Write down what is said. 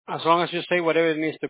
As long as you say whatever it needs to